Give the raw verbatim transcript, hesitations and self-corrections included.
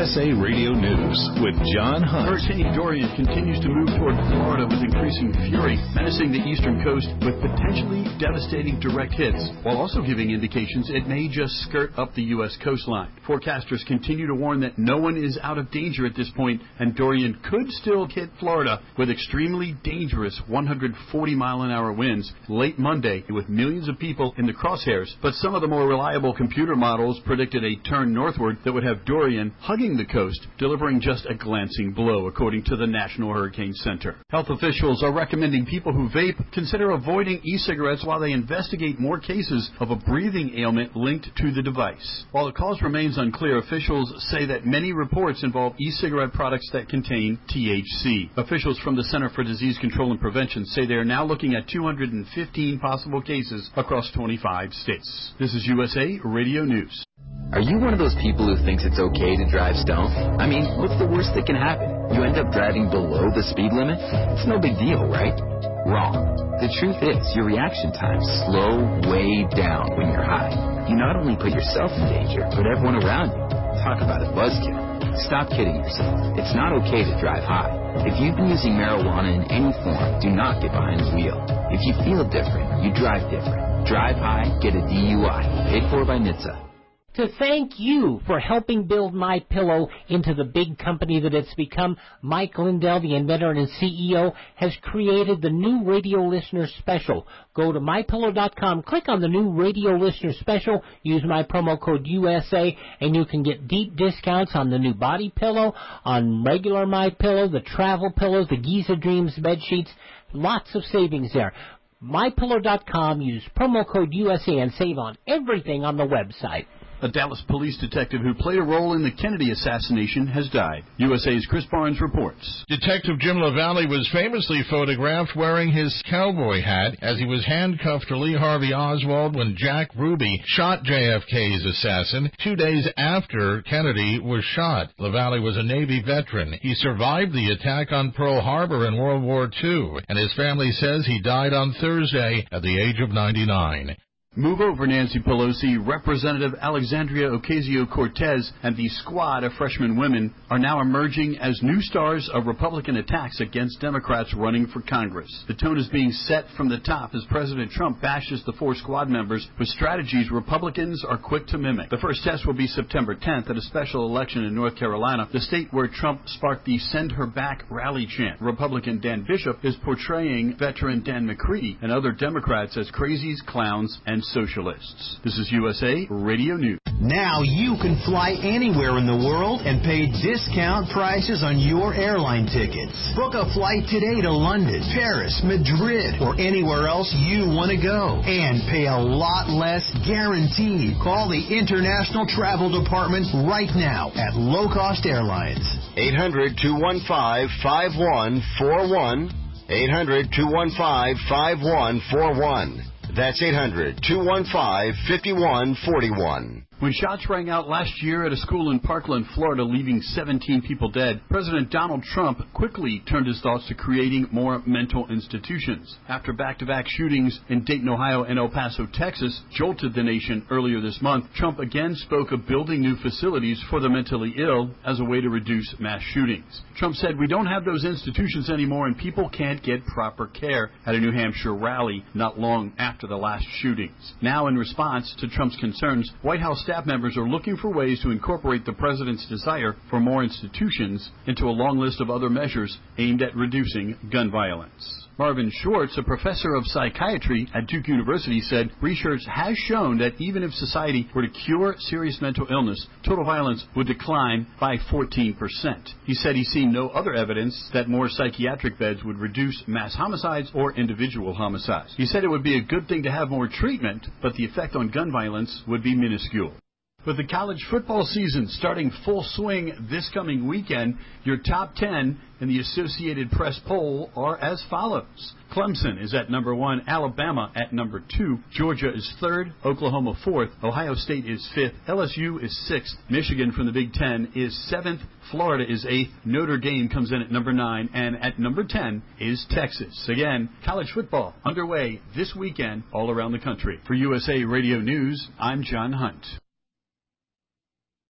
S A Radio News with John Hunt. Hurricane Dorian continues to move toward Florida with increasing fury, menacing the eastern coast with potentially devastating direct hits, while also giving indications it may just skirt up the U S coastline. Forecasters continue to warn that no one is out of danger at this point, and Dorian could still hit Florida with extremely dangerous one hundred forty mile an hour winds late Monday, with millions of people in the crosshairs. But some of the more reliable computer models predicted a turn northward that would have Dorian hugging the coast, delivering just a glancing blow, according to the National Hurricane Center. Health officials are recommending people who vape consider avoiding e-cigarettes while they investigate more cases of a breathing ailment linked to the device. While the cause remains unclear, officials say that many reports involve e-cigarette products that contain T H C. Officials from the Center for Disease Control and Prevention say they are now looking at two hundred fifteen possible cases across twenty-five states. This is U S A Radio News. Are you one of those people who thinks it's okay to drive stoned? I mean, what's the worst that can happen? You end up driving below the speed limit? It's no big deal, right? Wrong. The truth is, your reaction times slow way down when you're high. You not only put yourself in danger, but everyone around you. Talk about a buzzkill. Stop kidding yourself. It's not okay to drive high. If you've been using marijuana in any form, do not get behind the wheel. If you feel different, you drive different. Drive high, get a D U I. Paid for by N H T S A. To thank you for helping build MyPillow into the big company that it's become, Mike Lindell, the inventor and C E O, has created the new radio listener special. Go to my pillow dot com, click on the new radio listener special, use my promo code U S A, and you can get deep discounts on the new body pillow, on regular MyPillow, the travel pillows, the Giza Dreams bed sheets. Lots of savings there. my pillow dot com, use promo code U S A and save on everything on the website. A Dallas police detective who played a role in the Kennedy assassination has died. U S A's Chris Barnes reports. Detective Jim LaValle was famously photographed wearing his cowboy hat as he was handcuffed to Lee Harvey Oswald when Jack Ruby shot J F K's assassin two days after Kennedy was shot. LaValle was a Navy veteran. He survived the attack on Pearl Harbor in World War Two, and his family says he died on Thursday at the age of ninety-nine. Move over, Nancy Pelosi. Representative Alexandria Ocasio-Cortez and the squad of freshman women are now emerging as new stars of Republican attacks against Democrats running for Congress. The tone is being set from the top as President Trump bashes the four squad members with strategies Republicans are quick to mimic. The first test will be September tenth at a special election in North Carolina, the state where Trump sparked the Send Her Back rally chant. Republican Dan Bishop is portraying veteran Dan McCready and other Democrats as crazies, clowns, and socialists. This is U S A Radio News. Now you can fly anywhere in the world and pay discount prices on your airline tickets. Book a flight today to London, Paris, Madrid, or anywhere else you want to go and pay a lot less guaranteed. Call the International Travel Department right now at Low Cost Airlines. eight hundred, two one five, five one four one. eight hundred, two one five, five one four one. That's eight hundred, two one five, five one four one. When shots rang out last year at a school in Parkland, Florida, leaving seventeen people dead, President Donald Trump quickly turned his thoughts to creating more mental institutions. After back-to-back shootings in Dayton, Ohio, and El Paso, Texas, jolted the nation earlier this month, Trump again spoke of building new facilities for the mentally ill as a way to reduce mass shootings. Trump said, "We don't have those institutions anymore, and people can't get proper care," at a New Hampshire rally not long after the last shootings. Now, in response to Trump's concerns, White House staff members are looking for ways to incorporate the president's desire for more institutions into a long list of other measures aimed at reducing gun violence. Marvin Schwartz, a professor of psychiatry at Duke University, said research has shown that even if society were to cure serious mental illness, total violence would decline by fourteen percent. He said he's seen no other evidence that more psychiatric beds would reduce mass homicides or individual homicides. He said it would be a good thing to have more treatment, but the effect on gun violence would be minuscule. With the college football season starting full swing this coming weekend, your top ten in the Associated Press poll are as follows. Clemson is at number one, Alabama at number two, Georgia is third, Oklahoma fourth, Ohio State is fifth, L S U is sixth, Michigan from the Big Ten is seventh, Florida is eighth, Notre Dame comes in at number nine, and at number ten is Texas. Again, college football underway this weekend all around the country. For U S A Radio News, I'm John Hunt.